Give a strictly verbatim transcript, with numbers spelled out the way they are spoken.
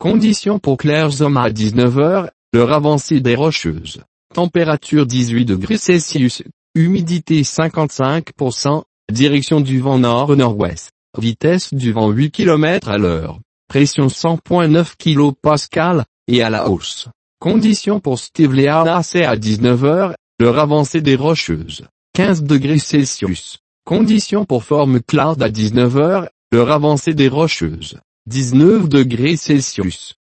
Conditions pour Clairzom à dix-neuf heures, l'heure avancée des Rocheuses. Température dix-huit degrés Celsius, humidité cinquante-cinq pour cent, direction du vent nord-nord-ouest, vitesse du vent huit kilomètres à l'heure, pression cent virgule neuf kilopascales, et à la hausse. Conditions pour Steve Léanassé à dix-neuf heures, l'heure avancée des Rocheuses. quinze degrés Celsius. Conditions pour Forme Cloud à dix-neuf heures, l'heure avancée des Rocheuses. dix-neuf degrés Celsius.